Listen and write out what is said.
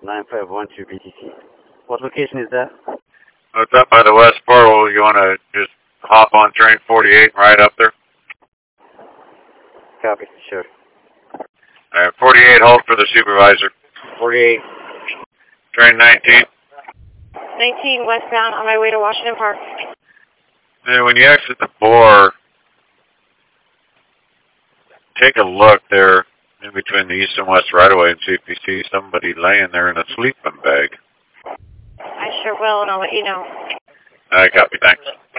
9512 BTC. What location is that? It's up by the West Portal. You want to just hop on train 48 and ride up there? Copy, sure. Alright, 48, hold for the supervisor. 48. Train 19. 19 westbound on my way to Washington Park. And when you exit the bore, take a look there in between the east and west right-of-way and see if you see somebody laying there in a sleeping bag. I sure will, and I'll let you know. Alright, copy, thanks.